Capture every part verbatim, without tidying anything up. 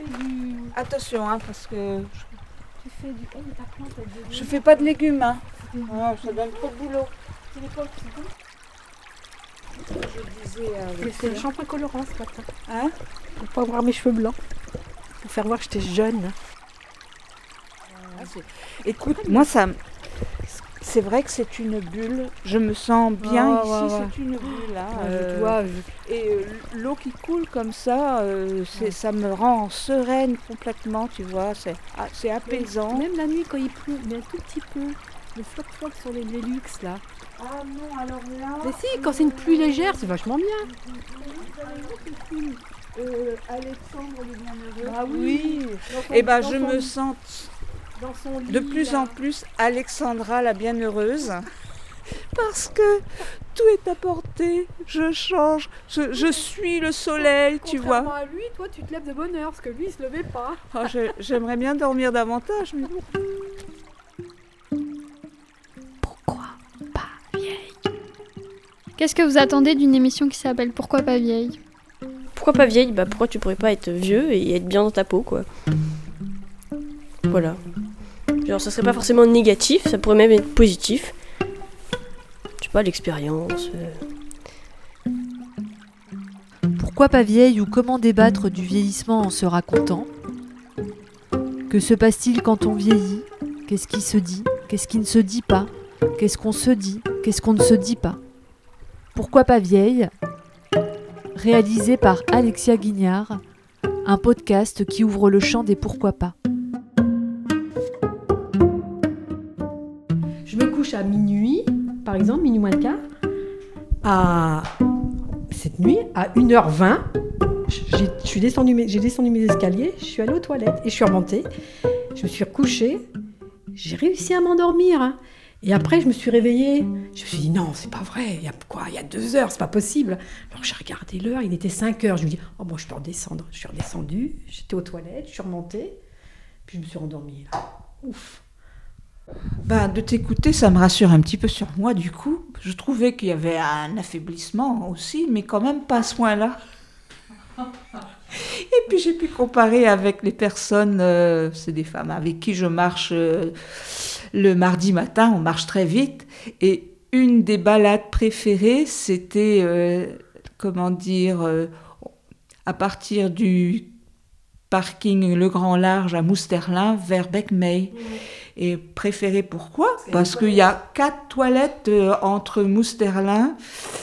fais du... Attention, hein, parce que Tu fais du... Oh, mais ta plante, elle devient... je fais pas de légumes. Hein. Ah, ça donne trop de boulot. c'est les plantes qui sont... Je disais avec Mais c'est le shampoing colorant ce matin. Hein? Pour pas avoir mes cheveux blancs. Pour faire voir que j'étais jeune. Ah, écoute, moi ça, m- c'est vrai que c'est une bulle. Je me sens bien Oh, ici, ouais, ouais. c'est une bulle. Hein, Ah, je euh, dois... je- Et euh, l'eau qui coule comme ça, euh, c'est- ça me rend sereine complètement, tu vois. C'est ah, c'est apaisant. Même la nuit quand il pleut, mais un tout petit peu. Le floc-floc sur les Lélux là. Ah non, alors là. Mais si, quand c'est une pluie légère, c'est vachement bien. Euh, Alexandre le Bienheureux. Ah oui. Dans son- Et ben dans je son- me sens dans son lit, de plus là. en plus Alexandra la Bienheureuse. Parce que tout est à portée, je change, je, je suis le soleil, tu Contrairement vois. à lui, toi tu te lèves de bonne heure, parce que lui il se levait pas. Oh, j'ai- j'aimerais bien dormir davantage, mais bon. Pourquoi pas vieille? Qu'est-ce que vous attendez d'une émission qui s'appelle Pourquoi pas vieille? Pourquoi pas vieille? Bah pourquoi tu pourrais pas être vieux et être bien dans ta peau, quoi. Voilà. Genre ça serait pas forcément négatif, ça pourrait même être positif. Je sais pas, l'expérience. euh. Pourquoi pas vieille ou comment débattre du vieillissement en se racontant? Que se passe-t-il quand on vieillit? Qu'est-ce qui se dit? Qu'est-ce qui ne se dit pas? Qu'est-ce qu'on se dit? Qu'est-ce qu'on ne se dit pas? Pourquoi pas vieille? Réalisé par Alexia Guignard, un podcast qui ouvre le champ des pourquoi pas. Je me couche à minuit, par exemple, minuit moins le quart. À cette nuit, à une heure vingt, j'ai, je suis descendu, mes- j'ai descendu mes escaliers, je suis allée aux toilettes et je suis remontée. Je me suis recouchée, j'ai réussi à m'endormir. hein. Et après, je me suis réveillée. Je me suis dit, non, c'est pas vrai. Il y a quoi? Il y a deux heures, c'est pas possible. Alors j'ai regardé l'heure, il était cinq heures. Je me dis, oh bon, je peux redescendre. Je suis redescendue, j'étais aux toilettes, je suis remontée. Puis je me suis rendormie là. Ouf. Ben, de t'écouter, ça me rassure un petit peu sur moi, du coup. Je trouvais qu'il y avait un affaiblissement aussi, mais quand même pas à ce point-là. Et puis j'ai pu comparer avec les personnes, euh, c'est des femmes avec qui je marche euh, le mardi matin, on marche très vite. Et une des balades préférées, c'était, euh, comment dire, euh, à partir du parking Le Grand Large à Mousterlin vers Becmey. Et préféré pourquoi? Parce qu'il y a quatre toilettes euh, entre Mousterlin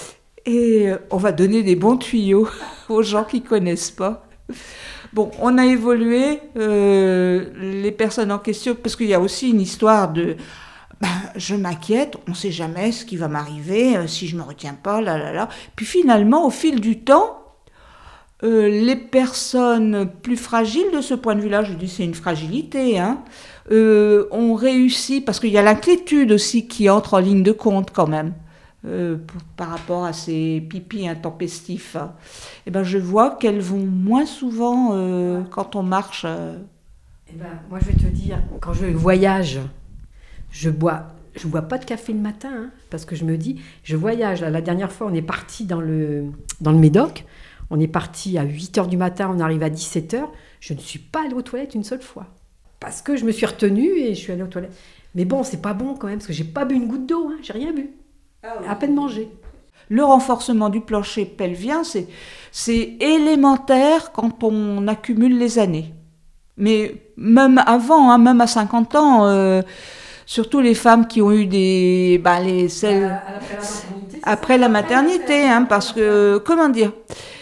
et euh, on va donner des bons tuyaux aux gens qui connaissent pas. Bon, on a évolué, euh, les personnes en question, parce qu'il y a aussi une histoire de ben, je m'inquiète, on ne sait jamais ce qui va m'arriver, euh, si je ne me retiens pas, là, là, là. Puis finalement, au fil du temps, euh, les personnes plus fragiles de ce point de vue-là, je dis c'est une fragilité, hein, euh, ont réussi, parce qu'il y a l'inquiétude aussi qui entre en ligne de compte quand même. Euh, pour- par rapport à ces pipis intempestifs, hein. Eh ben, je vois qu'elles vont moins souvent euh, quand on marche. euh. Eh ben, moi, je vais te dire, quand je voyage, je bois, je bois pas de café le matin, hein, parce que je me dis, je voyage. Là, la dernière fois, on est parti dans le, dans le Médoc. On est parti à huit heures du matin, on arrive à dix-sept heures. Je ne suis pas allée aux toilettes une seule fois. Parce que je me suis retenue et je suis allée aux toilettes. Mais bon, c'est pas bon quand même, parce que j'ai pas bu une goutte d'eau, hein, j'ai rien bu. À peine mangé. Le renforcement du plancher pelvien, c'est, c'est élémentaire quand on accumule les années. Mais même avant, hein, même à cinquante ans, euh, surtout les femmes qui ont eu des... Bah, les, celles, après la maternité, hein, parce que, comment dire,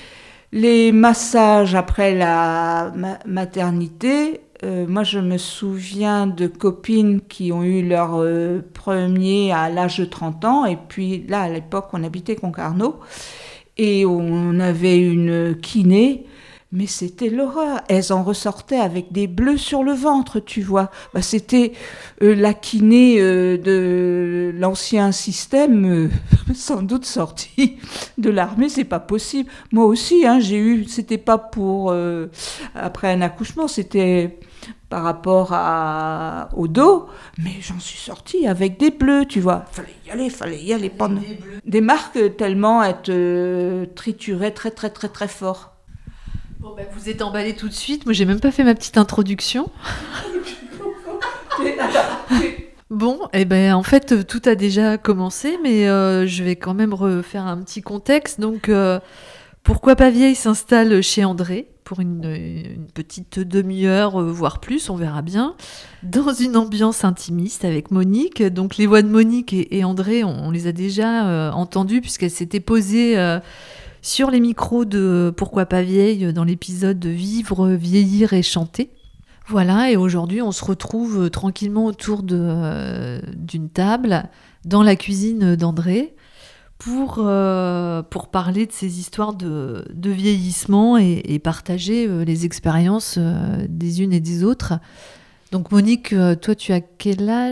les massages après la ma- maternité, euh, moi je me souviens de copines qui ont eu leur euh, premier à l'âge de trente ans, et puis là à l'époque on habitait Concarneau, et on avait une kiné, mais c'était l'horreur. Elles en ressortaient avec des bleus sur le ventre, tu vois. Bah, c'était euh, la kiné euh, de l'ancien système, euh, sans doute sortie de l'armée, c'est pas possible. Moi aussi, hein, j'ai eu, c'était pas pour euh, après un accouchement, c'était par rapport à, au dos, mais j'en suis sortie avec des bleus, tu vois. Fallait y aller, fallait y aller. Pendant... Des marques tellement elles te trituraient très très très très fort. Bon, bah, vous êtes emballé tout de suite. Moi, j'ai même pas fait ma petite introduction. Bon, eh ben, en fait, tout a déjà commencé, mais euh, je vais quand même refaire un petit contexte. Donc, euh, Pourquoi pas vieille s'installe chez André pour une, une petite demi-heure, euh, voire plus, on verra bien, dans une ambiance intimiste avec Monique. Donc, les voix de Monique et, et André, on, on les a déjà euh, entendues puisqu'elles s'étaient posées euh, sur les micros de Pourquoi pas vieille dans l'épisode de Vivre, vieillir et chanter. Voilà, et aujourd'hui, on se retrouve euh, tranquillement autour de, euh, d'une table dans la cuisine d'André pour, euh, pour parler de ces histoires de, de vieillissement et, et partager euh, les expériences euh, des unes et des autres. Donc Monique, euh, toi, tu as quel âge ?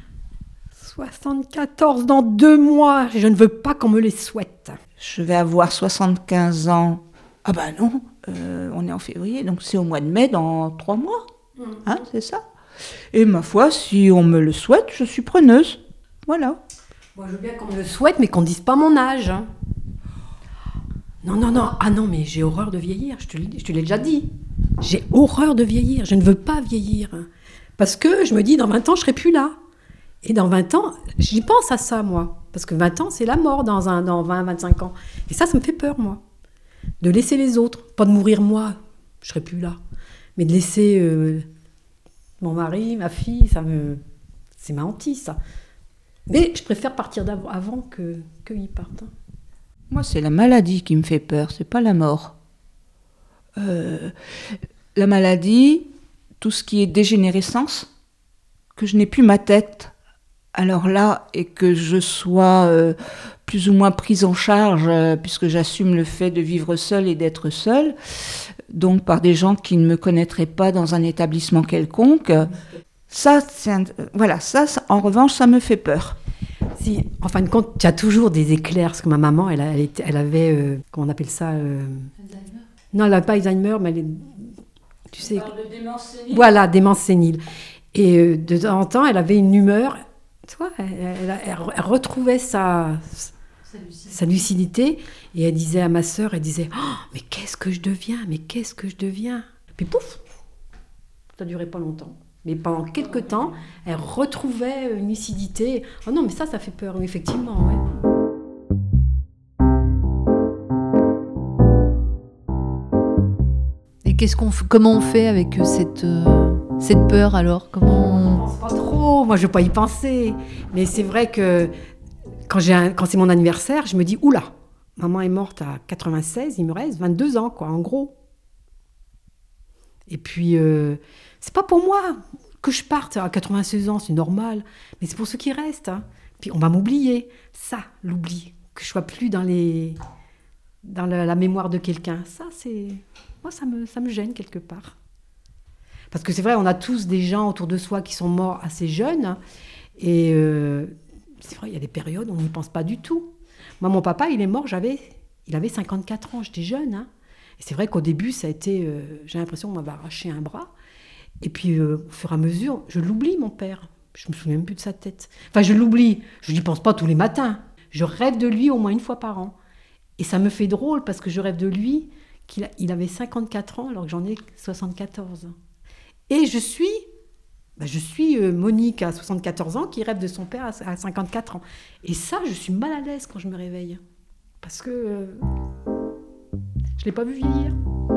soixante-quatorze dans deux mois. Je ne veux pas qu'on me les souhaite. Je vais avoir soixante-quinze ans. Ah bah non, euh, on est en février, donc c'est au mois de mai, dans trois mois. Mmh. Hein, c'est ça. Et ma foi, si on me le souhaite, je suis preneuse. Voilà. Moi, je veux bien qu'on me le souhaite, mais qu'on ne dise pas mon âge. Hein. Non, non, non. Ah non, mais j'ai horreur de vieillir. Je te, je te l'ai déjà dit. J'ai horreur de vieillir. Je ne veux pas vieillir. Parce que je me dis, dans vingt ans, je ne serai plus là. Et dans vingt ans, j'y pense à ça, moi. Parce que vingt ans, c'est la mort dans, un, dans vingt, vingt-cinq ans. Et ça, ça me fait peur, moi. De laisser les autres. Pas de mourir, moi. Je ne serai plus là. Mais de laisser euh, mon mari, ma fille, ça me... c'est ma hantise, ça. Mais je préfère partir avant que, qu'ils partent. Hein. Moi, c'est la maladie qui me fait peur, c'est pas la mort. Euh, la maladie, tout ce qui est dégénérescence, que je n'ai plus ma tête, alors là, et que je sois euh, plus ou moins prise en charge, euh, puisque j'assume le fait de vivre seule et d'être seule, donc par des gens qui ne me connaîtraient pas dans un établissement quelconque. Ça, c'est un, voilà, ça, ça, en revanche, ça me fait peur. Si, en fin de compte, tu as toujours des éclairs, parce que ma maman, elle, elle, était, elle avait, euh, comment on appelle ça euh... Alzheimer. Non, elle n'avait pas Alzheimer, mais elle est, tu sais... De démence sénile. Voilà, démence sénile. Et euh, de temps en temps, elle avait une humeur, tu vois, elle, elle, elle, elle retrouvait sa, sa, lucidité. sa lucidité, et elle disait à ma sœur, elle disait, oh, mais qu'est-ce que je deviens, mais qu'est-ce que je deviens. Puis pouf, ça ne durait pas longtemps. Mais pendant quelques temps, elle retrouvait une lucidité. Oh non, mais ça, ça fait peur, oui, effectivement, ouais. Et qu'est-ce qu'on f- comment on fait avec cette, euh, cette peur, alors ? Comment on... Je pense pas trop, moi, je ne veux pas y penser. Mais c'est vrai que quand, j'ai un, quand c'est mon anniversaire, je me dis, oula, maman est morte à quatre-vingt-seize, il me reste vingt-deux ans, quoi, en gros. Et puis... Euh, c'est pas pour moi que je parte à quatre-vingt-seize ans, c'est normal, mais c'est pour ceux qui restent. Hein. Puis on va m'oublier, ça, l'oubli, que je sois plus dans les, dans la, la mémoire de quelqu'un. Ça, c'est, moi, ça me, ça me gêne quelque part. Parce que c'est vrai, on a tous des gens autour de soi qui sont morts assez jeunes, et euh, c'est vrai, il y a des périodes où on n'y pense pas du tout. Moi, mon papa, il est mort, j'avais, il avait cinquante-quatre ans, j'étais jeune. Hein. Et c'est vrai qu'au début, ça a été, euh, j'ai l'impression qu'on m'avait arraché un bras. Et puis, euh, au fur et à mesure, je l'oublie, mon père. Je me souviens même plus de sa tête. Enfin, je l'oublie. Je n'y pense pas tous les matins. Je rêve de lui au moins une fois par an. Et ça me fait drôle parce que je rêve de lui qu'il a, il avait cinquante-quatre ans alors que j'en ai soixante-quatorze. Et je suis, bah, je suis euh, Monique à soixante-quatorze ans qui rêve de son père à, à cinquante-quatre ans. Et ça, je suis mal à l'aise quand je me réveille. Parce que euh, je ne l'ai pas vu vieillir.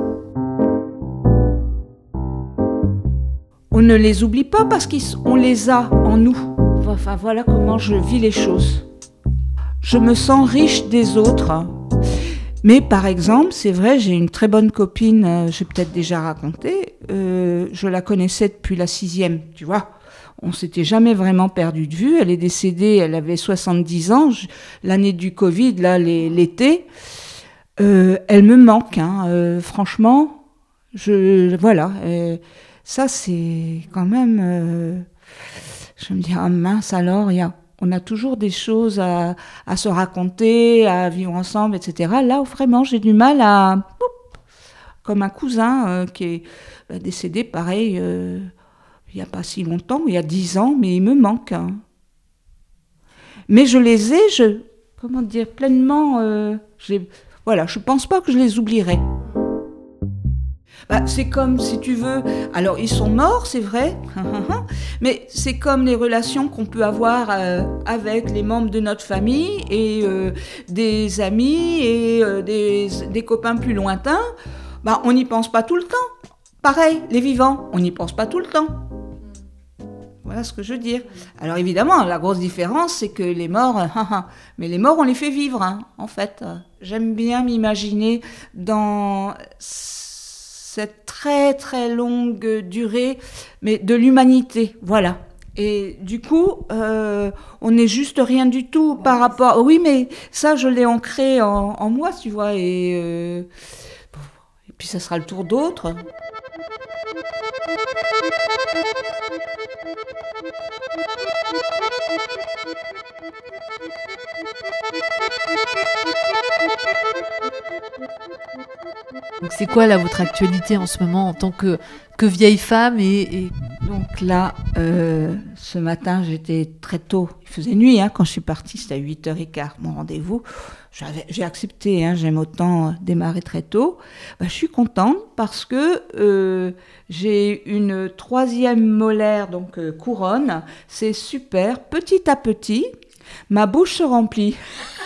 On ne les oublie pas parce qu'on les a en nous. Enfin, voilà comment je vis les choses. Je me sens riche des autres. Mais par exemple, c'est vrai, j'ai une très bonne copine, euh, j'ai peut-être déjà raconté, euh, je la connaissais depuis la sixième, tu vois. On ne s'était jamais vraiment perdu de vue. Elle est décédée, elle avait soixante-dix ans, je, l'année du Covid, là, les, l'été. Euh, elle me manque, hein, euh, franchement. Je, voilà. Euh, Ça, c'est quand même... Euh, je me dis, ah mince, alors, y a, on a toujours des choses à, à se raconter, à vivre ensemble, et cetera. Là, où vraiment, j'ai du mal à... Comme un cousin euh, qui est bah, décédé, pareil, euh, il n'y a pas si longtemps, il y a dix ans, mais il me manque. Hein. Mais je les ai, je... Comment dire, pleinement... Euh, j'ai, voilà, je ne pense pas que je les oublierai. Bah, c'est comme, si tu veux, alors ils sont morts, c'est vrai, mais c'est comme les relations qu'on peut avoir euh, avec les membres de notre famille et euh, des amis et euh, des, des copains plus lointains. Bah, on n'y pense pas tout le temps. Pareil, les vivants, on n'y pense pas tout le temps. Voilà ce que je veux dire. Alors évidemment, la grosse différence, c'est que les morts, mais les morts, on les fait vivre, hein, en fait. J'aime bien m'imaginer dans cette très très longue durée, mais de l'humanité, voilà. Et du coup, euh, on n'est juste rien du tout par rapport... Oui, mais ça, je l'ai ancré en, en moi, tu vois, et, euh... et puis ça sera le tour d'autres. Donc c'est quoi là votre actualité en ce moment en tant que, que vieille femme et, et... Donc là, euh, ce matin, j'étais très tôt. Il faisait nuit hein, quand je suis partie, c'était à huit heures quinze, mon rendez-vous. J'avais, j'ai accepté, hein, j'aime autant démarrer très tôt. Ben, je suis contente parce que euh, j'ai une troisième molaire, donc euh, couronne. C'est super, petit à petit, ma bouche se remplit.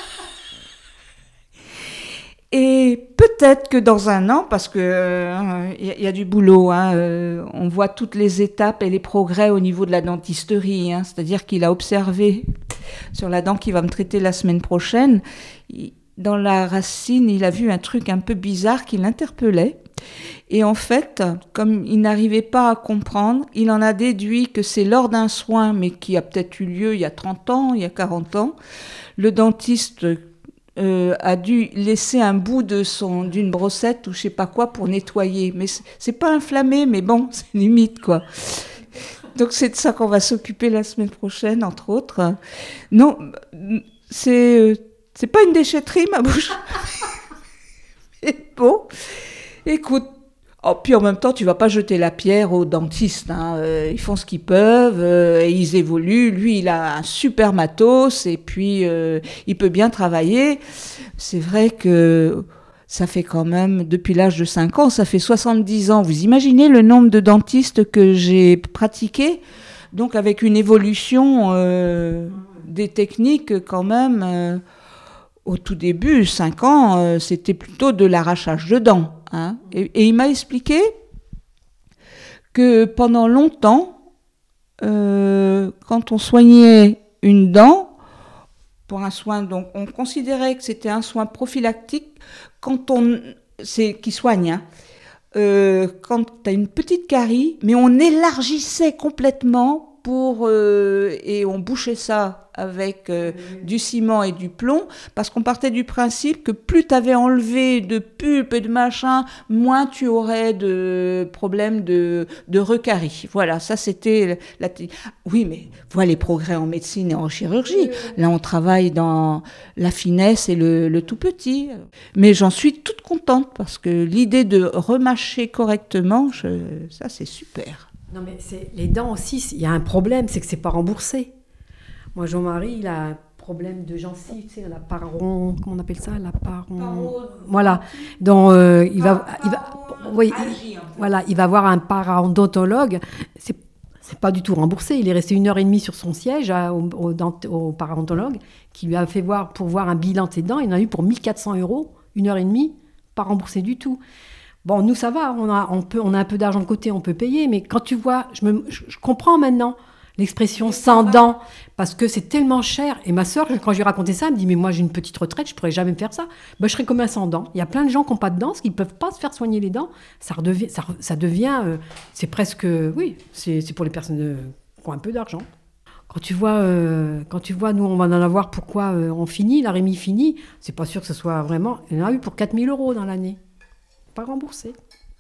Et peut-être que dans un an, parce que euh, y, y a du boulot, hein, euh, on voit toutes les étapes et les progrès au niveau de la dentisterie, hein, c'est-à-dire qu'il a observé sur la dent qui va me traiter la semaine prochaine, il, dans la racine, il a vu un truc un peu bizarre qui l'interpellait. Et en fait, comme il n'arrivait pas à comprendre, il en a déduit que c'est lors d'un soin, mais qui a peut-être eu lieu il y a trente ans, il y a quarante ans, le dentiste Euh, a dû laisser un bout de son, d'une brossette ou je sais pas quoi pour nettoyer. Mais c'est, c'est pas inflammé, mais bon, c'est limite, quoi. Donc c'est de ça qu'on va s'occuper la semaine prochaine, entre autres. Non, c'est, c'est pas une déchetterie, ma bouche. Mais bon, écoute, oh, puis en même temps, tu vas pas jeter la pierre aux dentistes. Hein. Euh, ils font ce qu'ils peuvent euh, et ils évoluent. Lui, il a un super matos et puis euh, il peut bien travailler. C'est vrai que ça fait quand même, depuis l'âge de cinq ans, ça fait soixante-dix ans. Vous imaginez le nombre de dentistes que j'ai pratiqués ? Donc avec une évolution euh, des techniques quand même. Euh, au tout début, cinq ans, euh, c'était plutôt de l'arrachage de dents. Hein. Et, et il m'a expliqué que pendant longtemps, euh, quand on soignait une dent, pour un soin, donc on considérait que c'était un soin prophylactique quand on, c'est qui soigne, hein, euh, quand tu as une petite carie, mais on élargissait complètement pour euh, et on bouchait ça avec euh, du ciment et du plomb, parce qu'on partait du principe que plus tu avais enlevé de pulpe et de machin, moins tu aurais de problèmes de, de recarie. Voilà, ça c'était... La... Oui, mais voilà les progrès en médecine et en chirurgie. Là, on travaille dans la finesse et le, le tout petit. Mais j'en suis toute contente, parce que l'idée de remâcher correctement, je... ça c'est super. Non, mais c'est... les dents aussi, il y a un problème, c'est que c'est pas remboursé. Moi, Jean-Marie, il a un problème de gencive, tu sais, la paron... Comment on appelle ça ? La paron... Paro... Voilà. Donc, euh, il va... Paro... Il va oui, il, voilà, il va voir un parodontologue. C'est, c'est pas du tout remboursé. Il est resté une heure et demie sur son siège à, au, au, au parodontologue qui lui a fait voir pour voir un bilan de ses dents. Il en a eu pour mille quatre cents euros, une heure et demie, pas remboursé du tout. Bon, nous, ça va. On a, on peut, on a un peu d'argent de côté, on peut payer. Mais quand tu vois... Je, me, je, je comprends maintenant... l'expression sans dents, parce que c'est tellement cher. Et ma sœur, quand je lui ai raconté ça, elle me dit « Mais moi, j'ai une petite retraite, je ne pourrais jamais me faire ça. Ben, je serais comme un sans dents. » Il y a plein de gens qui n'ont pas de dents, parce qu'ils ne peuvent pas se faire soigner les dents. Ça, redevient, ça, ça devient... Euh, c'est presque... Oui, c'est, c'est pour les personnes euh, qui ont un peu d'argent. Quand tu vois, euh, quand tu vois nous, on va en avoir pourquoi euh, on finit, la Rémi finit, c'est pas sûr que ce soit vraiment... Il y en a eu pour quatre mille euros dans l'année. Pas remboursé.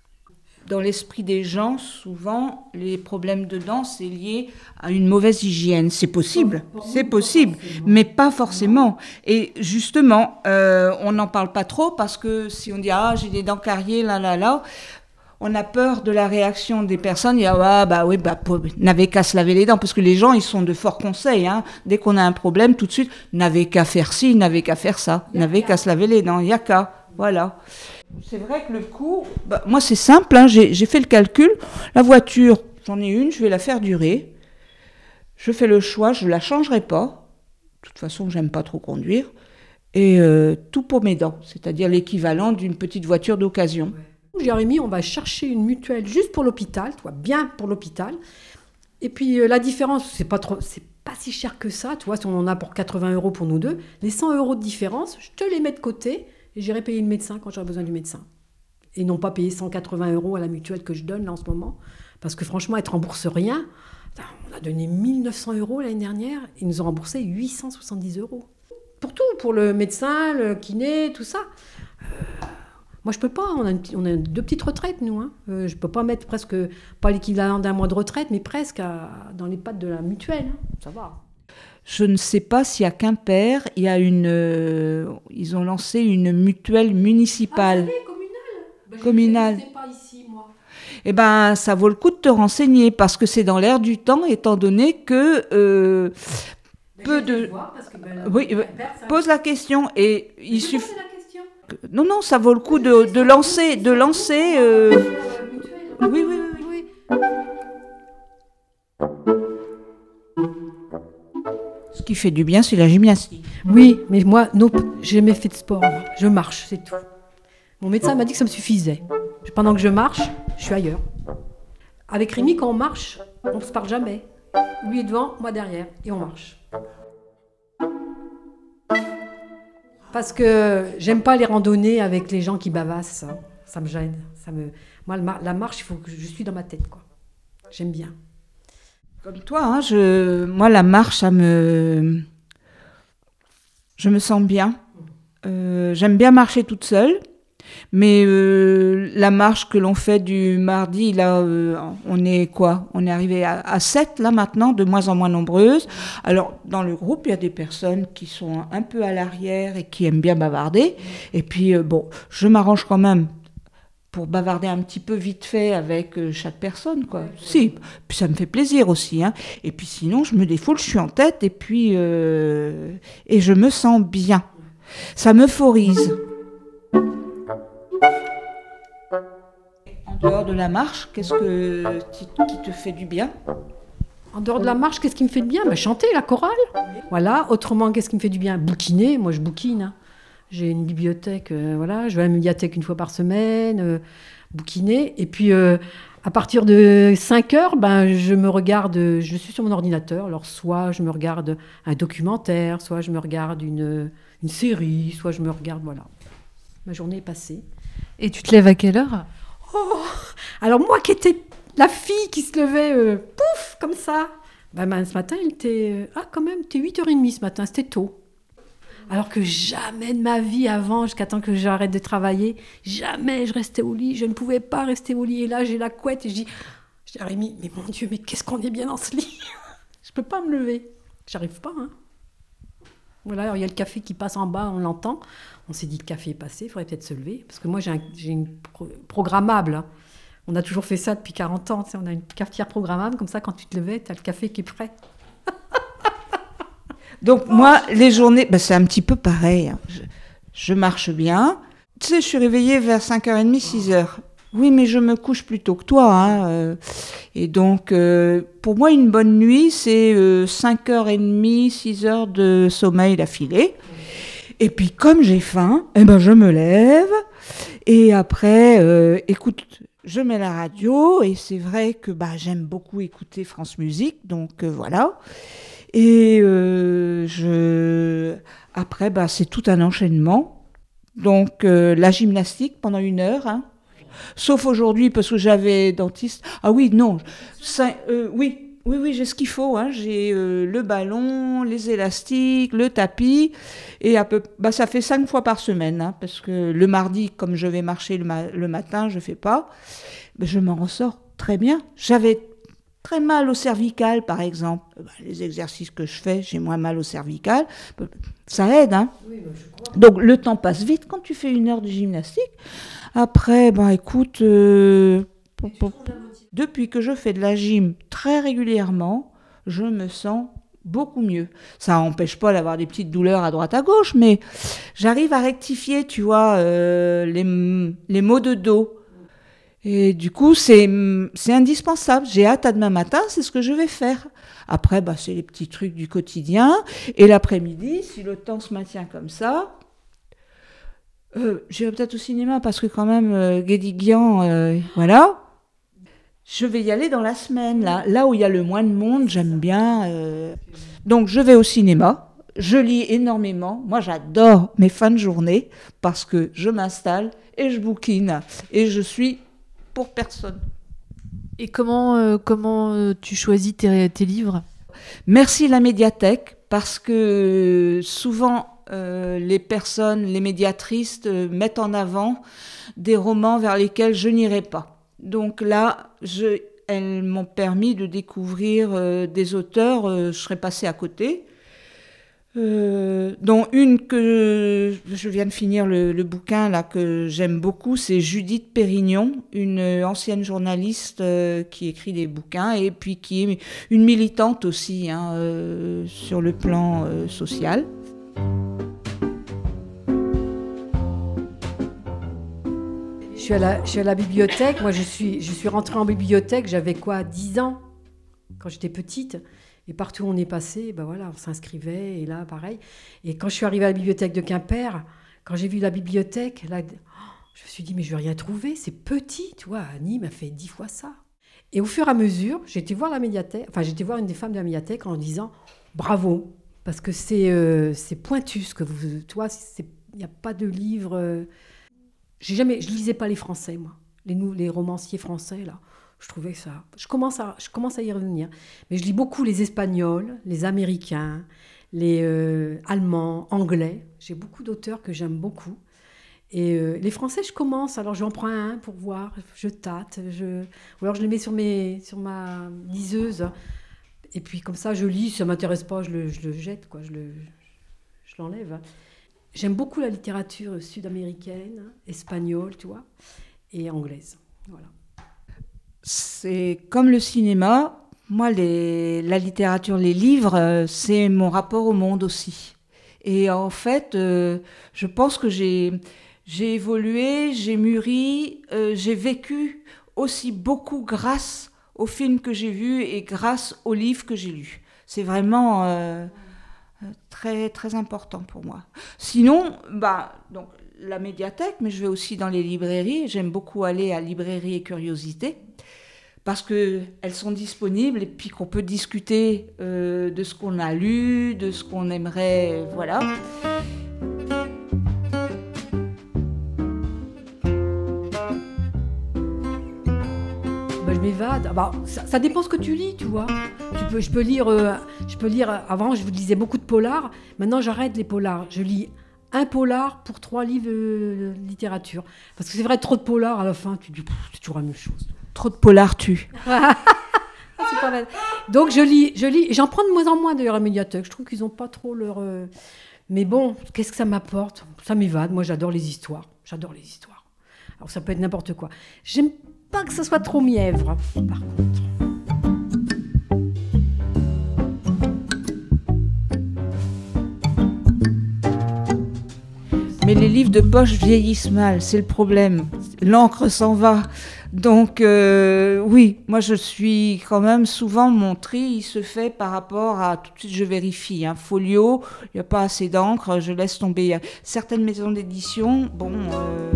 Dans l'esprit des gens, souvent, les problèmes de dents, c'est lié à une mauvaise hygiène. C'est possible, c'est possible, mais pas forcément. Et justement, euh, on n'en parle pas trop parce que si on dit « Ah, j'ai des dents carriées, là, là, là », on a peur de la réaction des personnes. Il y a ah, « bah oui, bah, n'avez qu'à se laver les dents », parce que les gens, ils sont de forts conseils. Hein. Dès qu'on a un problème, tout de suite, « n'avez qu'à faire ci, n'avez qu'à faire ça, n'avez qu'à se laver les dents, il n'y a qu'à ». Voilà. C'est vrai que le coût, bah, moi c'est simple, hein, j'ai, j'ai fait le calcul. La voiture, j'en ai une, je vais la faire durer. Je fais le choix, je ne la changerai pas. De toute façon, j'aime pas trop conduire. Et euh, tout pour mes dents, c'est-à-dire l'équivalent d'une petite voiture d'occasion. Jérémy, on va chercher une mutuelle juste pour l'hôpital, toi, bien pour l'hôpital. Et puis euh, la différence, c'est pas trop, c'est pas si cher que ça, tu vois, si on en a pour quatre-vingts euros pour nous deux, les cent euros de différence, je te les mets de côté et j'irai payer le médecin quand j'aurai besoin du médecin. Et non pas payer cent quatre-vingts euros à la mutuelle que je donne là en ce moment. Parce que franchement, elle ne te rembourse rien. On a donné mille neuf cents euros l'année dernière, ils nous ont remboursé huit cent soixante-dix euros. Pour tout, pour le médecin, le kiné, tout ça. Euh, moi, je peux pas, on a, une, on a deux petites retraites, nous. Hein. Euh, je peux pas mettre presque, pas l'équivalent d'un mois de retraite, mais presque à, dans les pattes de la mutuelle. Hein. Ça va. Je ne sais pas si à Quimper, il y a une, euh, ils ont lancé une mutuelle municipale. Ah, vous savez, communale ben, Communale. Je ne sais pas ici, moi. Eh bien, ça vaut le coup de te renseigner, parce que c'est dans l'air du temps, étant donné que... Euh, peu de... Voir, parce que, ben, oui, euh, pose la question, et il suffit... la question. Non, non, ça vaut le coup de, de lancer... De lancer euh... Oui, oui, oui, oui. Ce qui fait du bien, c'est la gymnastique. Oui, mais moi, non, j'ai jamais fait de sport. Moi. Je marche, c'est tout. Mon médecin m'a dit que ça me suffisait. Pendant que je marche, je suis ailleurs. Avec Rémi, quand on marche, on ne se parle jamais. Lui est devant, moi derrière, et on marche. Parce que j'aime pas les randonnées avec les gens qui bavassent, ça, ça me gêne. Ça me... Moi, la marche, il faut que je suis dans ma tête, quoi. J'aime bien. Comme toi, hein, je... moi, la marche, ça me... Je me sens bien. Euh, j'aime bien marcher toute seule. Mais euh, la marche que l'on fait du mardi, là, euh, on est quoi ? On est arrivé à, à sept, là, maintenant, de moins en moins nombreuses. Alors, dans le groupe, il y a des personnes qui sont un peu à l'arrière et qui aiment bien bavarder. Et puis, euh, bon, je m'arrange quand même pour bavarder un petit peu vite fait avec euh, chaque personne, quoi. Si, puis ça me fait plaisir aussi, hein. Et puis sinon, je me défoule, je suis en tête, et puis... Euh, et je me sens bien. Ça m'euphorise. En dehors de la marche, qu'est-ce que, qui, qui te fait du bien ? En dehors de la marche, qu'est-ce qui me fait du bien ? Ben, chanter, la chorale. Voilà. Autrement, qu'est-ce qui me fait du bien ? Bouquiner. Moi, je bouquine. Hein. J'ai une bibliothèque. Euh, voilà. Je vais à la bibliothèque une fois par semaine. Euh, bouquiner. Et puis, euh, à partir de cinq heures, ben, je me regarde. Je suis sur mon ordinateur. Alors, soit je me regarde un documentaire, soit je me regarde une, une série, soit je me regarde... Voilà. Ma journée est passée. Et tu te lèves à quelle heure ? Oh, alors moi qui étais la fille qui se levait, euh, pouf, comme ça. Ben, ben, ce matin, il était... Euh, ah, quand même, t'es huit heures trente ce matin, c'était tôt. Alors que jamais de ma vie avant, jusqu'à temps que j'arrête de travailler, jamais je restais au lit. Je ne pouvais pas rester au lit. Et là, j'ai la couette et je dis... Je dis à Rémi, mais mon Dieu, mais qu'est-ce qu'on est bien dans ce lit. Je peux pas me lever. J'arrive pas, hein. Voilà, alors il y a le café qui passe en bas, on l'entend. On s'est dit, le café est passé, il faudrait peut-être se lever. Parce que moi, j'ai, un, j'ai une pro- programmable. Hein. On a toujours fait ça depuis quarante ans. Tu sais, on a une cafetière programmable, comme ça, quand tu te levais, tu as le café qui est prêt. Donc, oh, moi, les journées, ben, c'est un petit peu pareil. Hein. Je, je marche bien. Tu sais, je suis réveillée vers cinq heures trente, six heures. Oui, mais je me couche plus tôt que toi. Hein. Euh, et donc, euh, pour moi, une bonne nuit, c'est euh, cinq heures trente, six heures de sommeil d'affilée. Et puis, comme j'ai faim, eh ben, je me lève. Et après, euh, écoute, je mets la radio. Et c'est vrai que bah, j'aime beaucoup écouter France Musique. Donc, euh, voilà. Et euh, je... après, bah, c'est tout un enchaînement. Donc, euh, la gymnastique pendant une heure, hein. Sauf aujourd'hui, parce que j'avais dentiste. Ah oui, non. Ça, euh, oui, oui, oui, j'ai ce qu'il faut. Hein. J'ai euh, le ballon, les élastiques, le tapis. Et à peu, bah, ça fait cinq fois par semaine. Hein, parce que le mardi, comme je vais marcher le, ma- le matin, je ne fais pas. Mais je m'en ressors très bien. J'avais très mal au cervical, par exemple. Bah, les exercices que je fais, j'ai moins mal au cervical. Ça aide. Hein. Oui, bah, je crois. Donc, le temps passe vite quand tu fais une heure de gymnastique. Après, bah, écoute, euh, depuis que je fais de la gym très régulièrement, je me sens beaucoup mieux. Ça n'empêche pas d'avoir des petites douleurs à droite à gauche, mais j'arrive à rectifier, tu vois, euh, les, les maux de dos. Et du coup, c'est, c'est indispensable. J'ai hâte à demain matin, c'est ce que je vais faire. Après, bah, c'est les petits trucs du quotidien. Et l'après-midi, si le temps se maintient comme ça, euh, j'irai peut-être au cinéma parce que quand même, euh, Guédiguian, euh, voilà. Je vais y aller dans la semaine, là, là où il y a le moins de monde, j'aime bien. Euh... Donc, je vais au cinéma. Je lis énormément. Moi, j'adore mes fins de journée parce que je m'installe et je bouquine. Et je suis pour personne. Et comment, euh, comment euh, tu choisis tes, tes livres ? Merci la médiathèque, parce que souvent, euh, les personnes, les médiatrices euh, mettent en avant des romans vers lesquels je n'irai pas. Donc là, je, elles m'ont permis de découvrir euh, des auteurs, euh, je serais passée à côté. Euh, dont une que je viens de finir le, le bouquin là que j'aime beaucoup, c'est Judith Pérignon, une ancienne journaliste euh, qui écrit des bouquins et puis qui est une militante aussi hein, euh, sur le plan euh, social. Je suis à la, je suis à la bibliothèque. Moi, je suis, je suis rentrée en bibliothèque. J'avais quoi, dix ans quand j'étais petite. Et partout où on est passé, ben voilà, on s'inscrivait, et là, pareil. Et quand je suis arrivée à la bibliothèque de Quimper, quand j'ai vu la bibliothèque, là, oh, je me suis dit, mais je ne vais rien trouver, c'est petit, tu vois, Annie m'a fait dix fois ça. Et au fur et à mesure, j'ai été voir la médiathèque, enfin, j'ai été voir une des femmes de la médiathèque en disant, bravo, parce que c'est, euh, c'est pointu, ce que vous, tu vois, il n'y a pas de livre... Euh, j'ai jamais, je ne lisais pas les Français, moi, les, les romanciers français, là. Je trouvais ça... Je commence, à, je commence à y revenir. Mais je lis beaucoup les Espagnols, les Américains, les euh, Allemands, Anglais. J'ai beaucoup d'auteurs que j'aime beaucoup. Et euh, les Français, je commence. Alors, j'en prends un pour voir. Je tâte. Je... Ou alors, je les mets sur, mes, sur ma liseuse. Et puis, comme ça, je lis. Si ça ne m'intéresse pas, je le, je le jette, quoi. Je, le, je l'enlève. J'aime beaucoup la littérature sud-américaine, espagnole, tu vois, et anglaise. Voilà. C'est comme le cinéma, moi les, la littérature, les livres, c'est mon rapport au monde aussi. Et en fait, euh, je pense que j'ai, j'ai évolué, j'ai mûri, euh, j'ai vécu aussi beaucoup grâce aux films que j'ai vus et grâce aux livres que j'ai lus. C'est vraiment euh, très, très important pour moi. Sinon, bah, donc, la médiathèque, mais je vais aussi dans les librairies. J'aime beaucoup aller à Librairie et Curiosité parce qu'elles sont disponibles et puis qu'on peut discuter euh, de ce qu'on a lu, de ce qu'on aimerait, voilà. Bah, je m'évade. Bah, ça, ça dépend ce que tu lis, tu vois. Tu peux, je peux lire, euh, je peux lire. Avant, je lisais beaucoup de polars. Maintenant, j'arrête les polars. Je lis un polar pour trois livres de littérature. Parce que c'est vrai, trop de polars, à la fin, tu dis, c'est toujours la même chose. Trop de polars tue. C'est pas mal. Donc, je lis, je lis. J'en prends de moins en moins, d'ailleurs, à la médiathèque. Je trouve qu'ils n'ont pas trop leur... Euh... Mais bon, qu'est-ce que ça m'apporte ? Ça m'évade. Moi, j'adore les histoires. J'adore les histoires. Alors, ça peut être n'importe quoi. J'aime pas que ça soit trop mièvre, par contre. Mais les livres de poche vieillissent mal, c'est le problème. L'encre s'en va. Donc, euh, oui, moi je suis quand même souvent, mon tri, il se fait par rapport à, tout de suite je vérifie, hein, folio, il n'y a pas assez d'encre, je laisse tomber. Il y a certaines maisons d'édition, bon... Euh...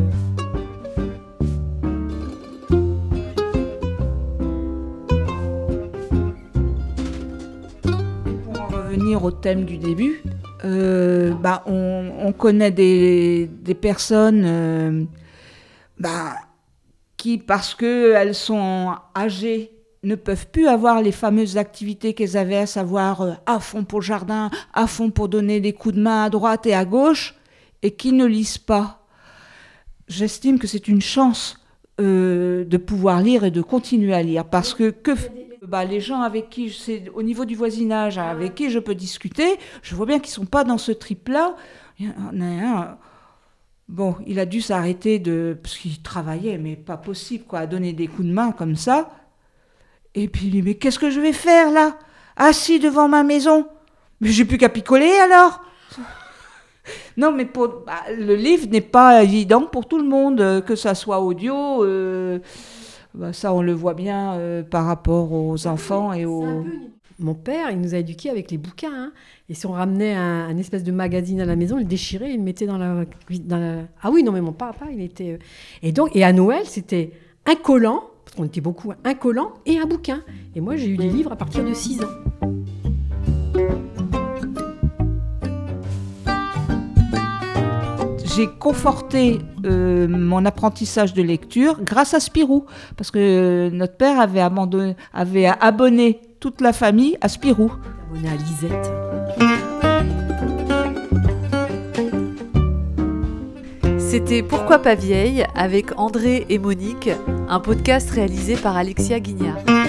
Pour en revenir au thème du début, euh, bah, on, on connaît des, des personnes... Euh, bah, qui, parce qu'elles sont âgées, ne peuvent plus avoir les fameuses activités qu'elles avaient, à savoir euh, à fond pour le jardin, à fond pour donner des coups de main à droite et à gauche, et qui ne lisent pas. J'estime que c'est une chance euh, de pouvoir lire et de continuer à lire, parce que, que bah, les gens avec qui, c'est au niveau du voisinage, avec qui je peux discuter, je vois bien qu'ils ne sont pas dans ce trip-là. Il y en a un... Bon, il a dû s'arrêter de... parce qu'il travaillait, mais pas possible, quoi, à donner des coups de main comme ça. Et puis il dit, mais qu'est-ce que je vais faire, là ? Assis devant ma maison ? Mais j'ai plus qu'à picoler alors. Non, mais pour, bah, le livre n'est pas évident pour tout le monde, euh, que ça soit audio. Euh, bah, ça, on le voit bien euh, par rapport aux enfants et aux... Mon père, il nous a éduqués avec les bouquins. Hein. Et si on ramenait un, un espèce de magazine à la maison, il le déchirait, il le mettait dans la, dans la... Ah oui, non, mais mon papa, il était... Et donc, et à Noël, c'était un collant, parce qu'on était beaucoup, un collant et un bouquin. Et moi, j'ai eu des livres à partir de six ans. J'ai conforté euh, mon apprentissage de lecture grâce à Spirou, parce que notre père avait, abandonné, avait abonné toute la famille à Spirou. Abonné à Lisette. C'était Pourquoi pas vieille avec André et Monique, un podcast réalisé par Alexia Guignard.